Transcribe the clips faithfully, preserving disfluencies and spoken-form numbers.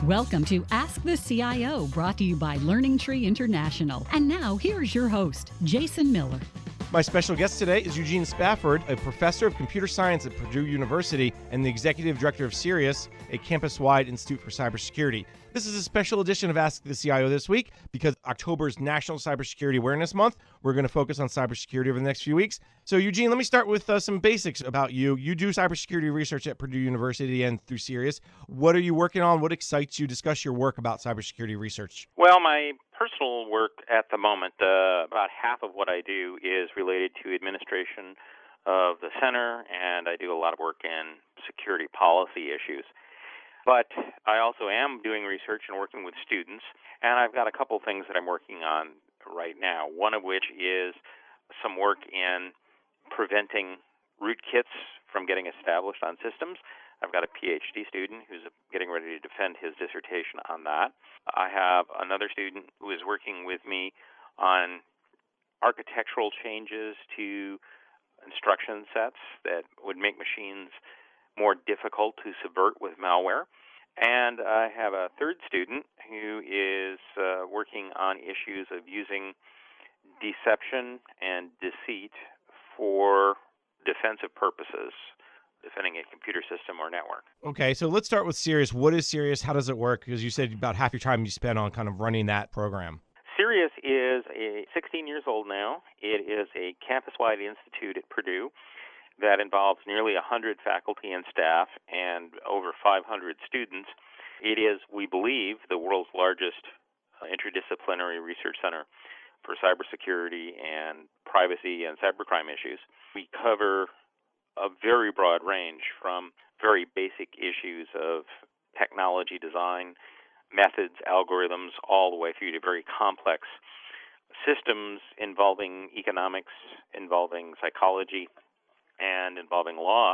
Welcome to Ask the C I O, brought to you by Learning Tree International. And now, here's your host, Jason Miller. My special guest today is Eugene Spafford, a professor of computer science at Purdue University and the executive director of Sirius, a campus-wide institute for cybersecurity. This is a special edition of Ask the C I O this week because October's National Cybersecurity Awareness Month. We're going to focus on cybersecurity over the next few weeks. So, Eugene, let me start with uh, some basics about you. You do cybersecurity research at Purdue University and through Sirius. What are you working on? What excites you? Discuss your work about cybersecurity research. Well, my personal work at the moment, uh, about half of what I do is related to administration of the center, and I do a lot of work in security policy issues. But I also am doing research and working with students, and I've got a couple things that I'm working on right now, one of which is some work in preventing rootkits from getting established on systems. I've got a PhD student who's getting ready to defend his dissertation on that. I have another student who is working with me on architectural changes to instruction sets that would make machines more difficult to subvert with malware. And I have a third student who is uh, working on issues of using deception and deceit for defensive purposes, defending a computer system or network. Okay, so let's start with Sirius. What is Sirius? How does it work? Because you said about half your time you spend on kind of running that program. Sirius is a sixteen years old now. It is a campus-wide institute at Purdue that involves nearly one hundred faculty and staff and over five hundred students. It is, we believe, the world's largest interdisciplinary research center for cybersecurity and privacy and cybercrime issues. We cover a very broad range from very basic issues of technology design, methods, algorithms, all the way through to very complex systems involving economics, involving psychology, and involving law.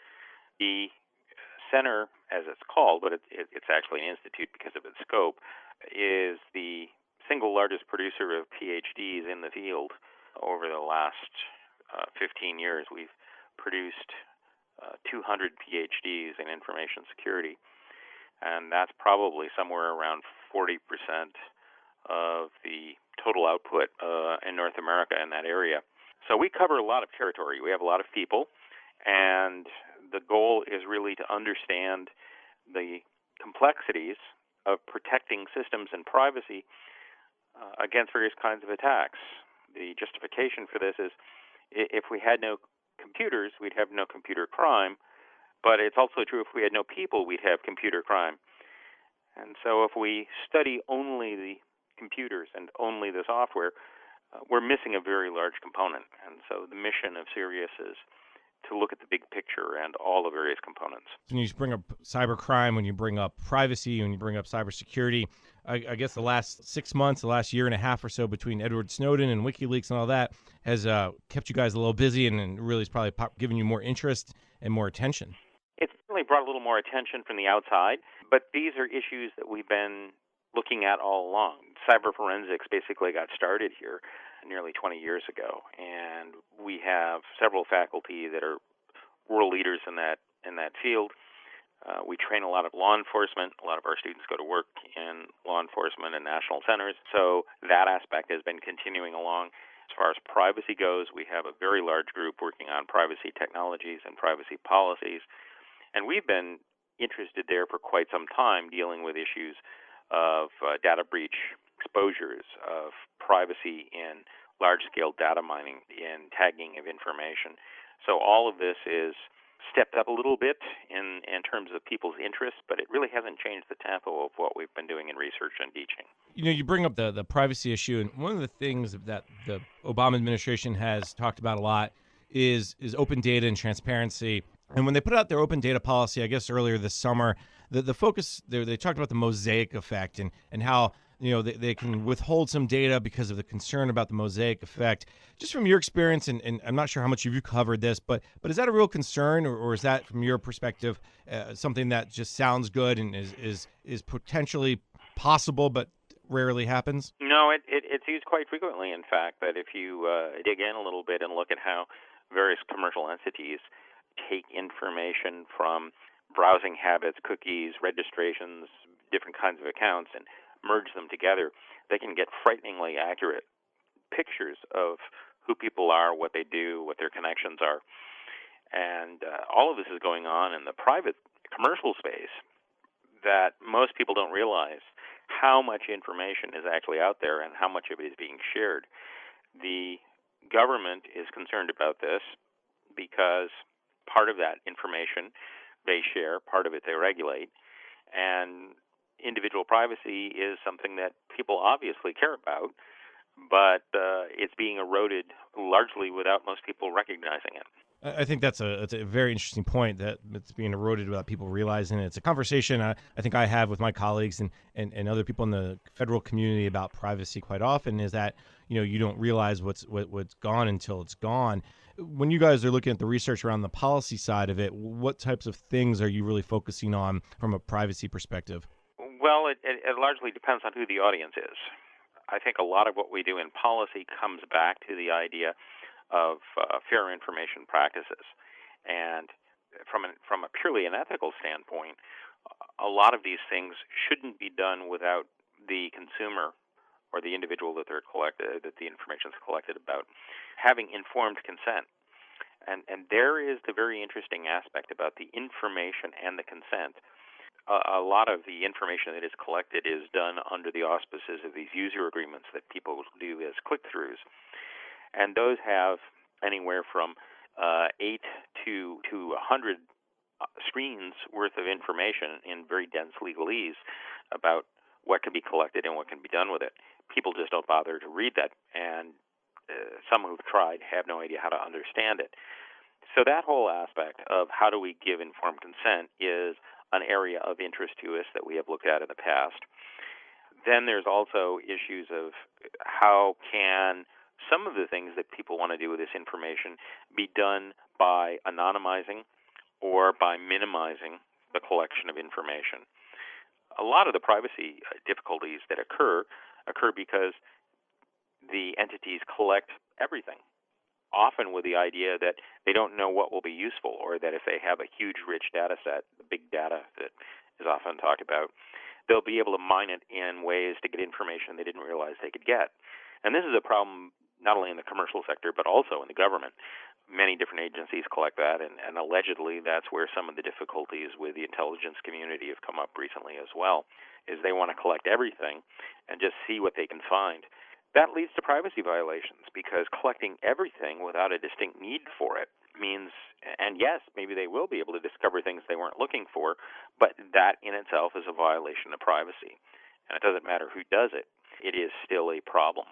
The center, as it's called, but it, it, it's actually an institute because of its scope, is the single largest producer of PhDs in the field. Over the last uh, fifteen years, we've produced uh, two hundred PhDs in information security, and that's probably somewhere around forty percent of the total output uh, in North America in that area. So we cover a lot of territory. We have a lot of people, and the goal is really to understand the complexities of protecting systems and privacy uh, against various kinds of attacks. The justification for this is if we had no computers, we'd have no computer crime, but it's also true if we had no people, we'd have computer crime. And so if we study only the computers and only the software, uh, we're missing a very large component. And so the mission of Sirius is to look at the big picture and all the various components. When you bring up cybercrime, when you bring up privacy, when you bring up cybersecurity, I, I guess the last six months, the last year and a half or so between Edward Snowden and WikiLeaks and all that has uh, kept you guys a little busy and, and really has probably pop, given you more interest and more attention. It's certainly brought a little more attention from the outside, but these are issues that we've been looking at all along. Cyber forensics basically got started here nearly twenty years ago, and we have several faculty that are world leaders in that in that field. Uh, we train a lot of law enforcement. A lot of our students go to work in law enforcement and national centers, so that aspect has been continuing along. As far as privacy goes, we have a very large group working on privacy technologies and privacy policies, and we've been interested there for quite some time, dealing with issues of uh, data breach exposures, of privacy in large-scale data mining, in tagging of information. So all of this is stepped up a little bit in, in terms of people's interests, but it really hasn't changed the tempo of what we've been doing in research and teaching. You know, you bring up the, the privacy issue, and one of the things that the Obama administration has talked about a lot is is open data and transparency. And when they put out their open data policy, I guess earlier this summer, the, the focus, they, they talked about the mosaic effect and, and how, you know, they, they can withhold some data because of the concern about the mosaic effect. Just from your experience, and, and I'm not sure how much you've covered this, but but is that a real concern, or, or is that, from your perspective, uh, something that just sounds good and is, is, is potentially possible but rarely happens? No, it, it, it's used quite frequently, in fact, that if you uh, dig in a little bit and look at how various commercial entities take information from browsing habits, cookies, registrations, different kinds of accounts, and merge them together, they can get frighteningly accurate pictures of who people are, what they do, what their connections are. And uh, all of this is going on in the private commercial space that most people don't realize how much information is actually out there and how much of it is being shared. The government is concerned about this because part of that information they share, part of it they regulate, and individual privacy is something that people obviously care about, but uh, it's being eroded largely without most people recognizing it. I think that's a that's a very interesting point, that it's being eroded without people realizing it. It's a conversation I, I think I have with my colleagues and, and, and other people in the federal community about privacy quite often, is that, you know, you don't realize what's what, what's gone until it's gone. When you guys are looking at the research around the policy side of it, what types of things are you really focusing on from a privacy perspective? Well, it, it, it largely depends on who the audience is. I think a lot of what we do in policy comes back to the idea of uh, fair information practices. And from an, from a purely an ethical standpoint, a lot of these things shouldn't be done without the consumer or the individual that they're collected, that the information is collected about, having informed consent. And and there is the very interesting aspect about the information and the consent. A, a lot of the information that is collected is done under the auspices of these user agreements that people do as click-throughs. And those have anywhere from uh, eight to to a hundred screens worth of information in very dense legalese about what can be collected and what can be done with it. People just don't bother to read that, and uh, some who've tried have no idea how to understand it. So that whole aspect of how do we give informed consent is an area of interest to us that we have looked at in the past. Then there's also issues of how can some of the things that people want to do with this information be done by anonymizing or by minimizing the collection of information. A lot of the privacy difficulties that occur occur because the entities collect everything, often with the idea that they don't know what will be useful, or that if they have a huge, rich data set, the big data that is often talked about, they'll be able to mine it in ways to get information they didn't realize they could get. And this is a problem not only in the commercial sector, but also in the government. Many different agencies collect that, and, and allegedly that's where some of the difficulties with the intelligence community have come up recently as well, is they want to collect everything and just see what they can find. That leads to privacy violations, because collecting everything without a distinct need for it means, and yes, maybe they will be able to discover things they weren't looking for, but that in itself is a violation of privacy. And it doesn't matter who does it, it is still a problem.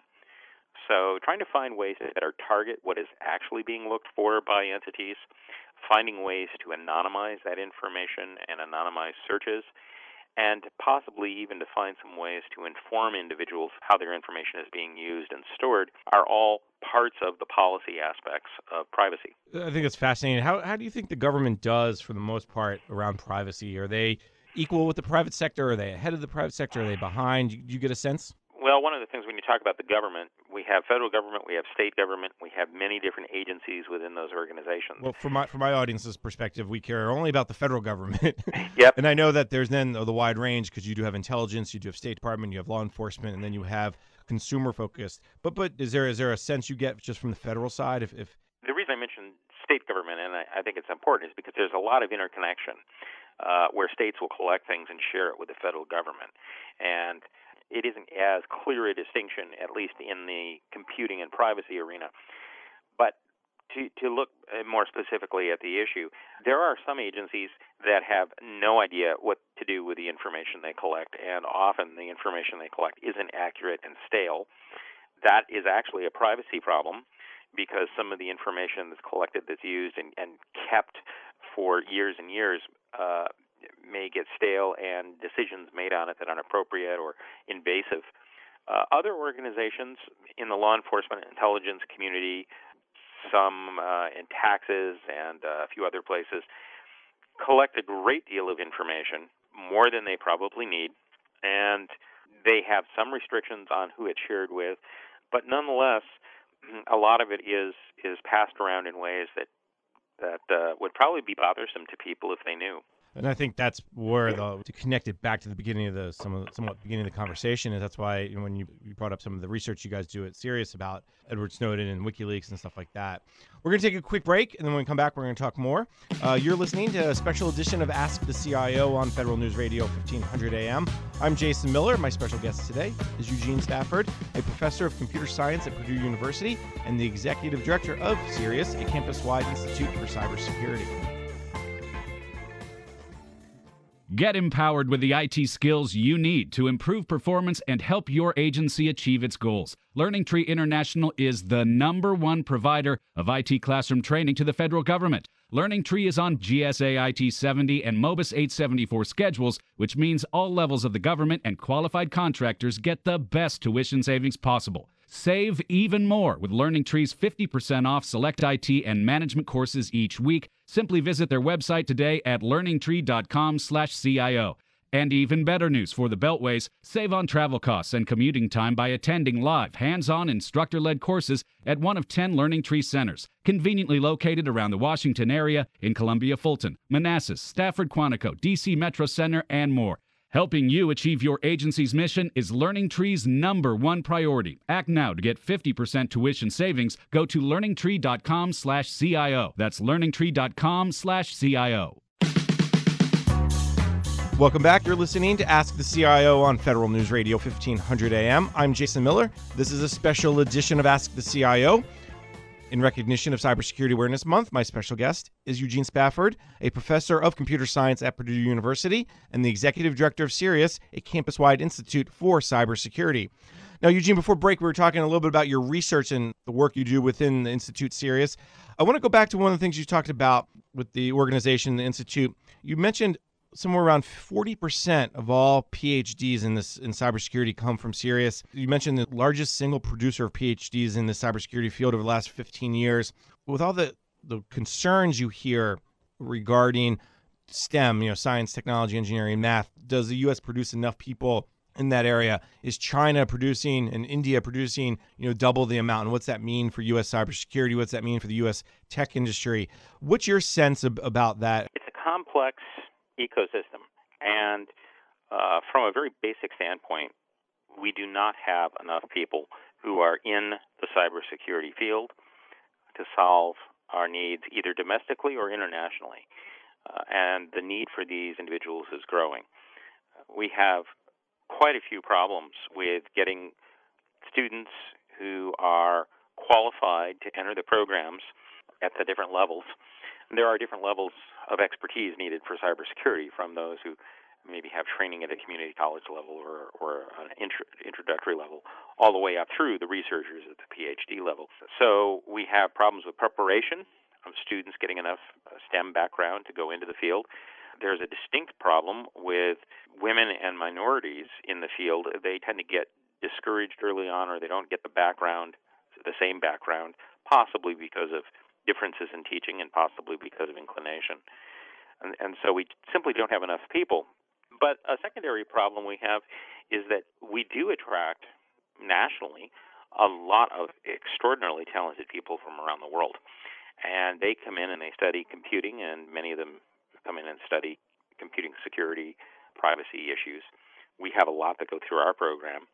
So trying to find ways that are target what is actually being looked for by entities, finding ways to anonymize that information and anonymize searches, and possibly even to find some ways to inform individuals how their information is being used and stored are all parts of the policy aspects of privacy. I think it's fascinating. How how do you think the government does, for the most part, around privacy? Are they equal with the private sector? Are they ahead of the private sector? Are they behind? Do you get a sense? Well, one of the things when you talk about the government, we have federal government, we have state government, we have many different agencies within those organizations. Well, from my from my audience's perspective, we care only about the federal government. Yep. And I know that there's then the wide range, because you do have intelligence, you do have State Department, you have law enforcement, and then you have consumer focused. But but is there is there a sense you get just from the federal side? If, if The reason I mentioned state government, and I, I think it's important, is because there's a lot of interconnection uh, where states will collect things and share it with the federal government. And it isn't as clear a distinction, at least in the computing and privacy arena. But to, to look more specifically at the issue, there are some agencies that have no idea what to do with the information they collect, and often the information they collect isn't accurate and stale. That is actually a privacy problem, because some of the information that's collected, that's used and, and kept for years and years uh, may get stale, and decisions made on it that are inappropriate or invasive. Uh, other organizations in the law enforcement and intelligence community, some uh, in taxes and uh, a few other places, collect a great deal of information, more than they probably need, and they have some restrictions on who it's shared with, but nonetheless, a lot of it is is passed around in ways that that uh, would probably be bothersome to people if they knew. And I think that's where the to connect it back to the beginning of the some of, somewhat beginning of the conversation is that's why you know, when you, you brought up some of the research you guys do at Sirius about Edward Snowden and WikiLeaks and stuff like that. We're going to take a quick break, and then when we come back, we're going to talk more. Uh, you're listening to a special edition of Ask the C I O on Federal News Radio fifteen hundred A M. I'm Jason Miller. My special guest today is Eugene Stafford, a professor of computer science at Purdue University and the executive director of Sirius, a campus-wide institute for cybersecurity. Get empowered with the I T skills you need to improve performance and help your agency achieve its goals. LearningTree International is the number one provider of I T classroom training to the federal government. LearningTree is on G S A I T seventy and Mobus eight seventy-four schedules, which means all levels of the government and qualified contractors get the best tuition savings possible. Save even more with LearningTree's fifty percent off select I T and management courses each week. Simply visit their website today at learningtree.com slash CIO. And even better news for the Beltways, save on travel costs and commuting time by attending live, hands-on, instructor-led courses at one of ten LearningTree centers, conveniently located around the Washington area in Columbia Fulton, Manassas, Stafford Quantico, D C Metro Center, and more. Helping you achieve your agency's mission is LearningTree's number one priority. Act now to get fifty percent tuition savings. Go to learningtree.com slash CIO. That's learningtree.com slash CIO. Welcome back. You're listening to Ask the C I O on Federal News Radio fifteen hundred A M. I'm Jason Miller. This is a special edition of Ask the C I O. In recognition of Cybersecurity Awareness Month, my special guest is Eugene Stafford, a professor of computer science at Purdue University and the executive director of Sirius, a campus-wide institute for cybersecurity. Now, Eugene, before break, we were talking a little bit about your research and the work you do within the Institute Sirius. I want to go back to one of the things you talked about with the organization, the Institute. You mentioned somewhere around forty percent of all P H Ds in this in cybersecurity come from Sirius. You mentioned the largest single producer of P H Ds in the cybersecurity field over the last fifteen years. With all the, the concerns you hear regarding STEM, you know, science, technology, engineering, math, does the U S produce enough people in that area? Is China producing and India producing, you know, double the amount? And what's that mean for U S cybersecurity? What's that mean for the U S tech industry? What's your sense of, about that? It's a complex ecosystem, and uh, from a very basic standpoint, we do not have enough people who are in the cybersecurity field to solve our needs either domestically or internationally, uh, and the need for these individuals is growing. We have quite a few problems with getting students who are qualified to enter the programs at the different levels. There are different levels of expertise needed for cybersecurity, from those who maybe have training at a community college level or, or an intro, introductory level, all the way up through the researchers at the P H D level. So we have problems with preparation of students getting enough STEM background to go into the field. There's a distinct problem with women and minorities in the field. They tend to get discouraged early on, or they don't get the background, the same background, possibly because of differences in teaching and possibly because of inclination. And, and so we simply don't have enough people. But a secondary problem we have is that we do attract nationally a lot of extraordinarily talented people from around the world. And they come in and they study computing, and many of them come in and study computing security, privacy issues. We have a lot that go through our program.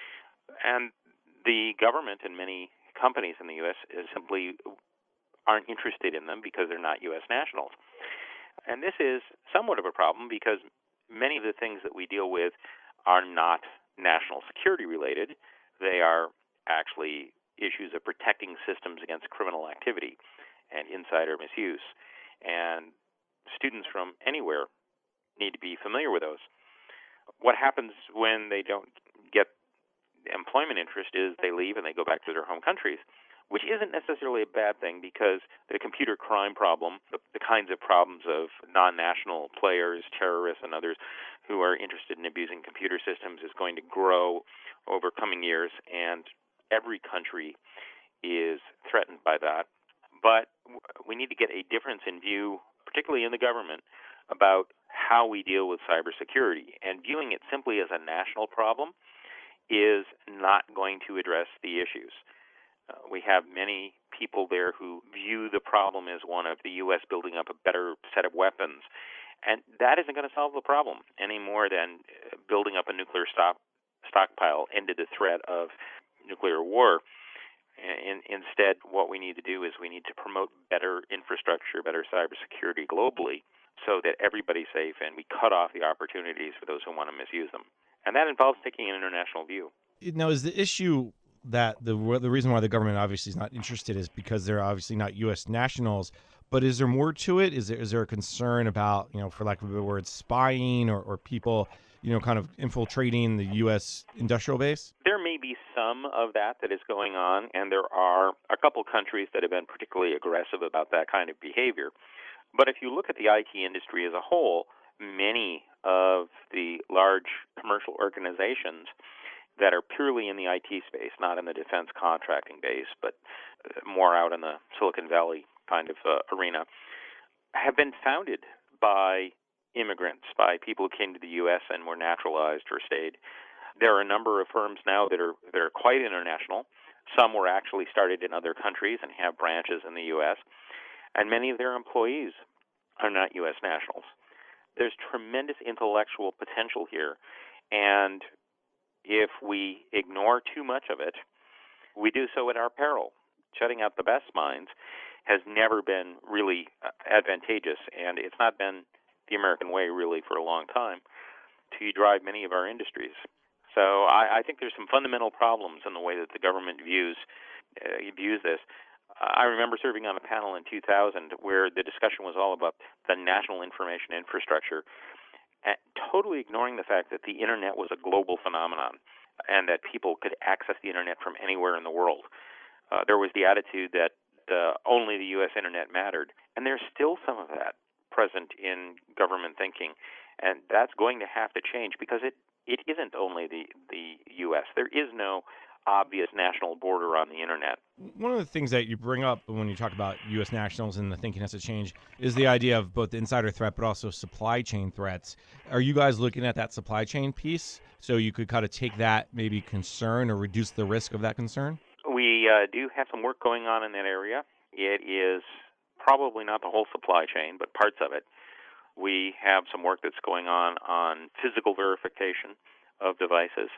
And the government and many companies in the U S is simply aren't interested in them because they're not U S nationals. And this is somewhat of a problem because many of the things that we deal with are not national security related. They are actually issues of protecting systems against criminal activity and insider misuse. And students from anywhere need to be familiar with those. What happens when they don't get employment interest is they leave and they go back to their home countries, which isn't necessarily a bad thing, because the computer crime problem, the, the kinds of problems of non-national players, terrorists, and others who are interested in abusing computer systems is going to grow over coming years, and every country is threatened by that. But we need to get a difference in view, particularly in the government, about how we deal with cybersecurity. And viewing it simply as a national problem is not going to address the issues. Uh, we have many people there who view the problem as one of the U S building up a better set of weapons And that isn't going to solve the problem any more than building up a nuclear stop, stockpile ended the threat of nuclear war. In, instead, what we need to do is we need to promote better infrastructure, better cybersecurity globally so that everybody's safe and we cut off the opportunities for those who want to misuse them. And that involves taking an international view. Now, is the issue that the the reason why the government obviously is not interested is because they're obviously not U S nationals, but is there more to it? Is there is there a concern about, you know, for lack of a better word, spying or, or people, you know, kind of infiltrating the U S industrial base? There may be some of that that is going on, and there are a couple countries that have been particularly aggressive about that kind of behavior. But if you look at the I T industry as a whole, many of the large commercial organizations that are purely in the I T space, not in the defense contracting base, but more out in the Silicon Valley kind of uh, arena, have been founded by immigrants, by people who came to the U S and were naturalized or stayed. There are a number of firms now that are that are quite international. Some were actually started in other countries and have branches in the U S, and many of their employees are not U S nationals. There's tremendous intellectual potential here, and if we ignore too much of it, we do so at our peril. Shutting out the best minds has never been really advantageous, and it's not been the American way really for a long time to drive many of our industries. So I, I think there's some fundamental problems in the way that the government views uh, views this. I remember serving on a panel in two thousand where the discussion was all about the national information infrastructure, and totally ignoring the fact that the Internet was a global phenomenon and that people could access the Internet from anywhere in the world. Uh, there was the attitude that uh, only the U S Internet mattered, and there's still some of that present in government thinking, and that's going to have to change because it, it isn't only the, the U S. There is no obvious national border on the Internet. One of the things that you bring up when you talk about U S nationals and the thinking has to change is the idea of both the insider threat but also supply chain threats. Are you guys looking at that supply chain piece so you could kind of take that maybe concern or reduce the risk of that concern? We uh, do have some work going on in that area. It is probably not the whole supply chain, but parts of it. We have some work that's going on on physical verification of devices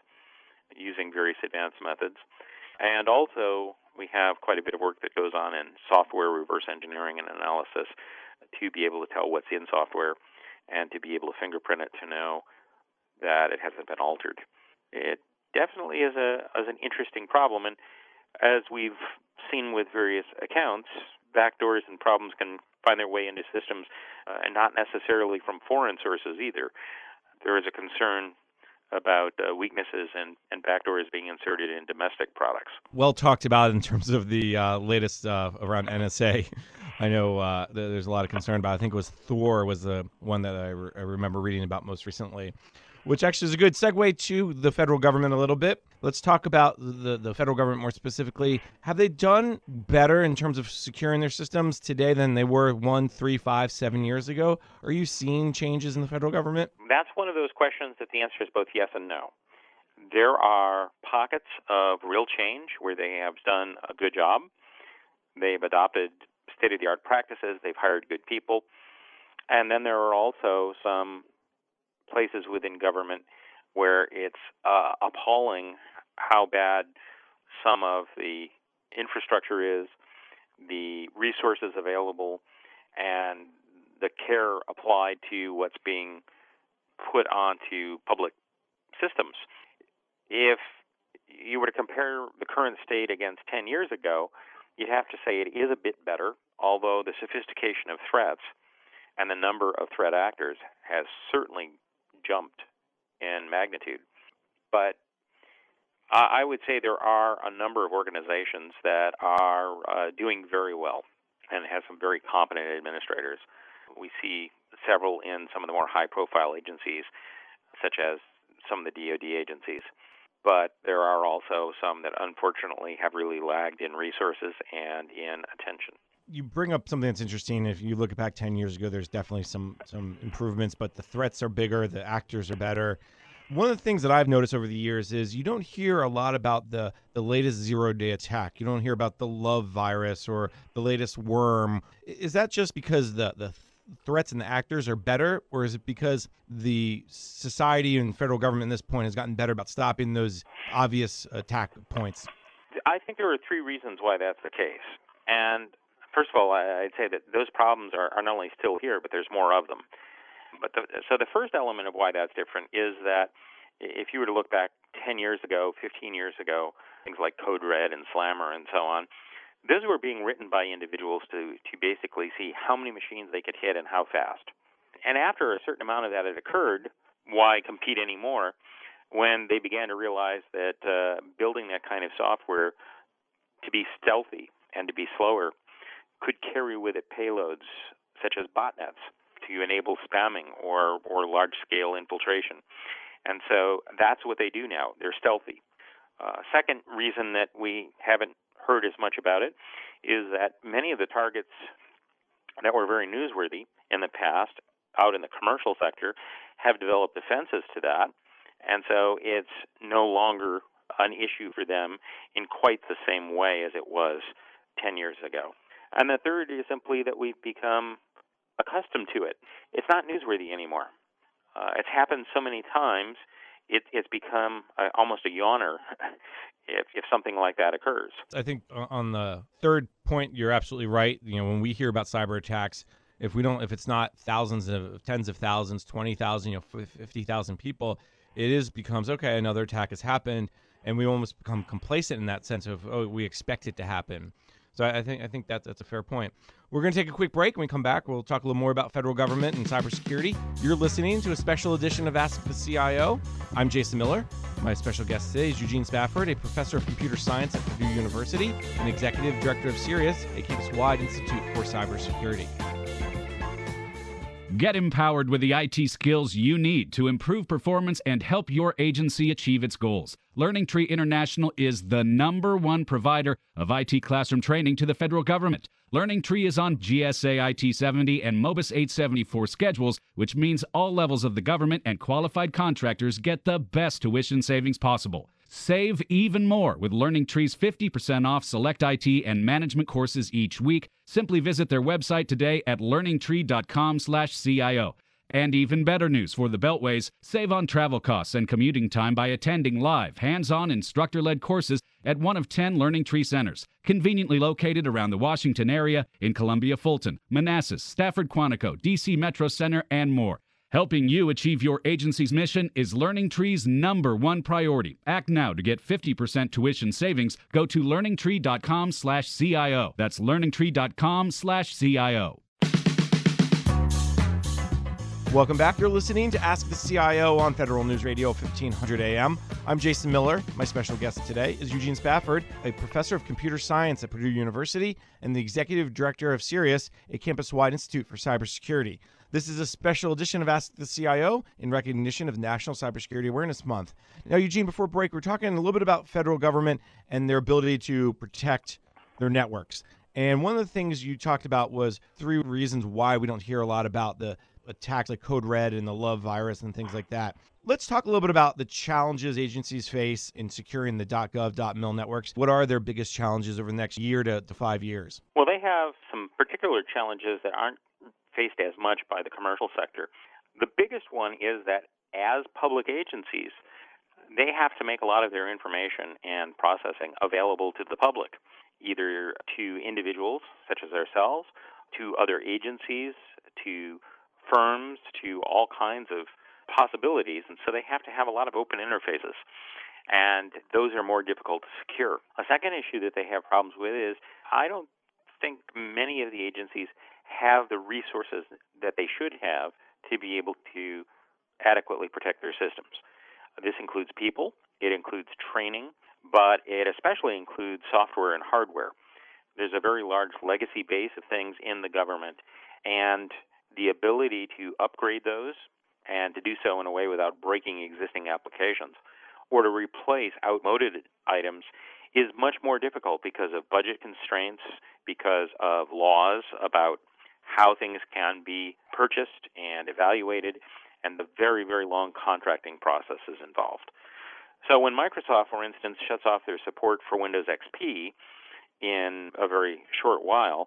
using various advanced methods. And also, we have quite a bit of work that goes on in software reverse engineering and analysis to be able to tell what's in software and to be able to fingerprint it to know that it hasn't been altered. It definitely is a is an interesting problem, and as we've seen with various accounts, backdoors and problems can find their way into systems, uh, and not necessarily from foreign sources either. There is a concern about uh, weaknesses and, and backdoors being inserted in domestic products. Well talked about in terms of the uh, latest uh, around N S A. I know uh, there's a lot of concern about. I think it was Thor was the one that I, re- I remember reading about most recently, which actually is a good segue to the federal government a little bit. Let's talk about the, the federal government more specifically. Have they done better in terms of securing their systems today than they were one, three, five, seven years ago? Are you seeing changes in the federal government? That's one of those questions that the answer is both yes and no. There are pockets of real change where they have done a good job. They've adopted state-of-the-art practices. They've hired good people. And then there are also some places within government where it's uh, appalling how bad some of the infrastructure is, the resources available, and the care applied to what's being put onto public systems. If you were to compare the current state against ten years ago, you'd have to say it is a bit better, although the sophistication of threats and the number of threat actors has certainly jumped in magnitude. But I would say there are a number of organizations that are uh, doing very well and have some very competent administrators. We see several in some of the more high-profile agencies, such as some of the D O D agencies. But there are also some that unfortunately have really lagged in resources and in attention. You bring up something that's interesting. If you look back ten years ago, there's definitely some some improvements, but the threats are bigger, the actors are better. One of the things that I've noticed over the years is you don't hear a lot about the, the latest zero-day attack. You don't hear about the love virus or the latest worm. Is that just because the, the threats and the actors are better, or is it because the society and federal government at this point has gotten better about stopping those obvious attack points? I think there are three reasons why that's the case. And first of all, I'd say that those problems are, are not only still here, but there's more of them. But the, so the first element of why that's different is that if you were to look back ten years ago, fifteen years ago, things like Code Red and Slammer and so on, those were being written by individuals to, to basically see how many machines they could hit and how fast. And after a certain amount of that had occurred, why compete anymore when they began to realize that uh, building that kind of software to be stealthy and to be slower could carry with it payloads such as botnets to enable spamming or, or large-scale infiltration. And so that's what they do now. They're stealthy. Uh, second reason that we haven't heard as much about it is that many of the targets that were very newsworthy in the past out in the commercial sector have developed defenses to that, and so it's no longer an issue for them in quite the same way as it was ten years ago. And the third is simply that we've become accustomed to it. It's not newsworthy anymore. Uh, it's happened so many times, it, it's become uh, almost a yawner if, if something like that occurs. I think on the third point, you're absolutely right. You know, when we hear about cyber attacks, if we don't, if it's not thousands of, tens of thousands, twenty thousand, you know, fifty thousand people, it is becomes, okay, another attack has happened, and we almost become complacent in that sense of, oh, we expect it to happen. So I think I think that's, that's a fair point. We're going to take a quick break. When we come back, we'll talk a little more about federal government and cybersecurity. You're listening to a special edition of Ask the C I O. I'm Jason Miller. My special guest today is Eugene Spafford, a professor of computer science at Purdue University and executive director of Sirius, a campus-wide institute for cybersecurity. Get empowered with the I T skills you need to improve performance and help your agency achieve its goals. LearningTree International is the number one provider of I T classroom training to the federal government. LearningTree is on G S A I T seventy and Mobus eight seventy-four schedules, which means all levels of the government and qualified contractors get the best tuition savings possible. Save even more with LearningTree's fifty percent off select I T and management courses each week. Simply visit their website today at learningtree.com slash CIO. And even better news for the Beltways, save on travel costs and commuting time by attending live, hands-on, instructor-led courses at one of ten LearningTree centers, conveniently located around the Washington area in Columbia-Fulton, Manassas, Stafford-Quantico, D C Metro Center, and more. Helping you achieve your agency's mission is LearningTree's number one priority. Act now to get fifty percent tuition savings. Go to learningtree.com slash CIO. That's learningtree.com slash CIO. Welcome back. You're listening to Ask the C I O on Federal News Radio fifteen hundred A M. I'm Jason Miller. My special guest today is Eugene Spafford, a professor of computer science at Purdue University and the executive director of Sirius, a campus-wide institute for cybersecurity. This is a special edition of Ask the C I O in recognition of National Cybersecurity Awareness Month. Now, Eugene, before break, we're talking a little bit about federal government and their ability to protect their networks. And one of the things you talked about was three reasons why we don't hear a lot about the attacks like Code Red and the Love virus and things like that. Let's talk a little bit about the challenges agencies face in securing the .gov, .mil networks. What are their biggest challenges over the next year to, to five years? Well, they have some particular challenges that aren't faced as much by the commercial sector. The biggest one is that as public agencies, they have to make a lot of their information and processing available to the public, either to individuals such as ourselves, to other agencies, to firms, to all kinds of possibilities, and so they have to have a lot of open interfaces, and those are more difficult to secure. A second issue that they have problems with is I don't think many of the agencies have the resources that they should have to be able to adequately protect their systems. This includes people, it includes training, but it especially includes software and hardware. There's a very large legacy base of things in the government, and the ability to upgrade those and to do so in a way without breaking existing applications or to replace outmoded items is much more difficult because of budget constraints, because of laws about how things can be purchased and evaluated, and the very, very long contracting processes involved. So when Microsoft, for instance, shuts off their support for Windows X P in a very short while,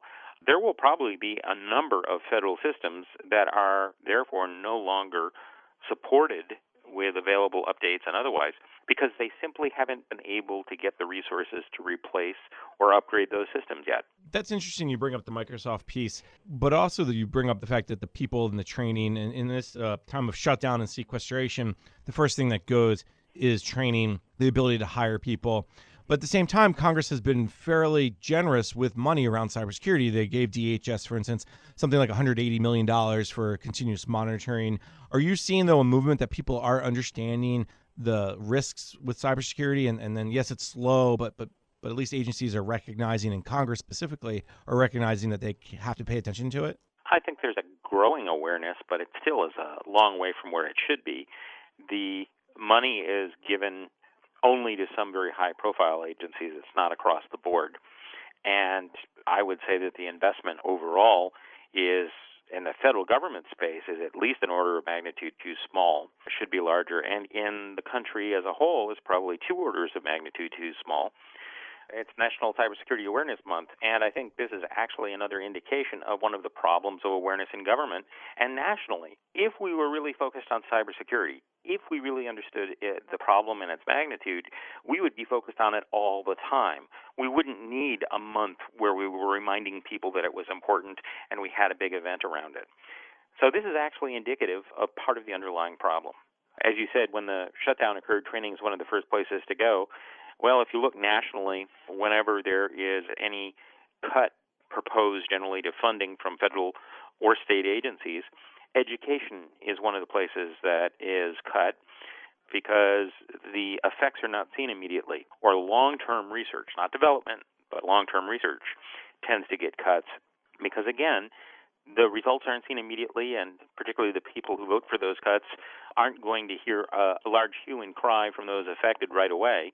there will probably be a number of federal systems that are therefore no longer supported with available updates and otherwise because they simply haven't been able to get the resources to replace or upgrade those systems yet. That's interesting you bring up the Microsoft piece, but also that you bring up the fact that the people and the training, and in this uh, time of shutdown and sequestration, the first thing that goes is training, the ability to hire people. But at the same time, Congress has been fairly generous with money around cybersecurity. They gave D H S, for instance, something like one hundred eighty million dollars for continuous monitoring. Are you seeing, though, a movement that people are understanding the risks with cybersecurity? And, and then, yes, it's slow, but, but but at least agencies are recognizing, and Congress specifically, are recognizing that they have to pay attention to it? I think there's a growing awareness, but it still is a long way from where it should be. The money is given only to some very high-profile agencies. It's not across the board. And I would say that the investment overall is, in the federal government space, is at least an order of magnitude too small. It should be larger. And in the country as a whole, is probably two orders of magnitude too small. It's National Cybersecurity Awareness Month, and I think this is actually another indication of one of the problems of awareness in government and nationally. If we were really focused on cybersecurity, if we really understood it, the problem and its magnitude, we would be focused on it all the time. We wouldn't need a month where we were reminding people that it was important and we had a big event around it. So this is actually indicative of part of the underlying problem. As you said, when the shutdown occurred, training is one of the first places to go. Well, if you look nationally, whenever there is any cut proposed generally to funding from federal or state agencies, education is one of the places that is cut because the effects are not seen immediately. Or long-term research, not development, but long-term research tends to get cuts because, again, the results aren't seen immediately, and particularly the people who vote for those cuts aren't going to hear a large hue and cry from those affected right away.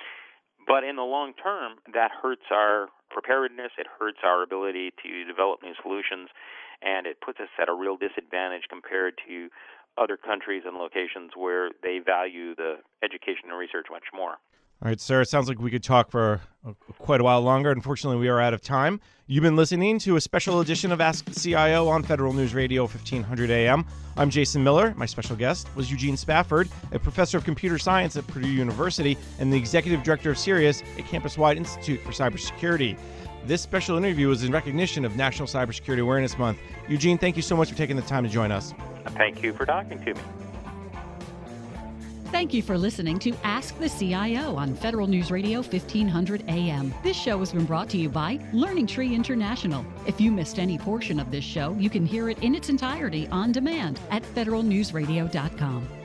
But in the long term, that hurts our preparedness, it hurts our ability to develop new solutions, and it puts us at a real disadvantage compared to other countries and locations where they value the education and research much more. All right, sir, it sounds like we could talk for uh, quite a while longer. Unfortunately, we are out of time. You've been listening to a special edition of Ask the C I O on Federal News Radio, fifteen hundred A M. I'm Jason Miller. My special guest was Eugene Spafford, a professor of computer science at Purdue University and the executive director of CERIAS, a campus-wide institute for cybersecurity. This special interview was in recognition of National Cybersecurity Awareness Month. Eugene, thank you so much for taking the time to join us. Thank you for talking to me. Thank you for listening to Ask the C I O on Federal News Radio fifteen hundred A M. This show has been brought to you by Learning Tree International. If you missed any portion of this show, you can hear it in its entirety on demand at federal news radio dot com.